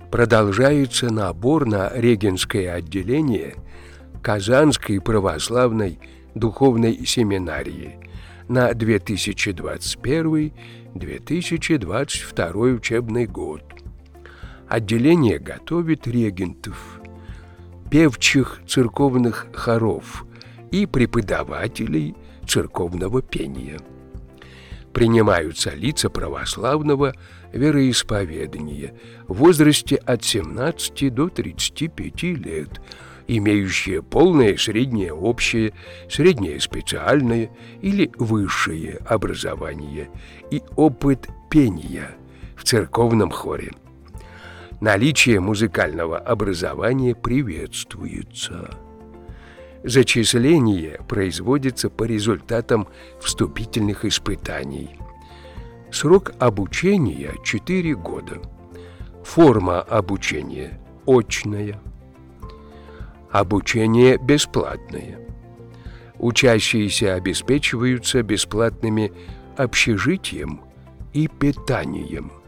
Продолжается набор на регенское отделение Казанской православной духовной семинарии на 2021-2022 учебный год. Отделение готовит регентов, певчих церковных хоров и преподавателей церковного пения. Принимаются лица православного вероисповедания в возрасте от 17 до 35 лет, имеющие полное среднее общее, среднее специальное или высшее образование и опыт пения в церковном хоре. Наличие музыкального образования приветствуется. Зачисление производится по результатам вступительных испытаний. Срок обучения 4 года. Форма обучения очная. Обучение бесплатное. Учащиеся обеспечиваются бесплатными общежитием и питанием.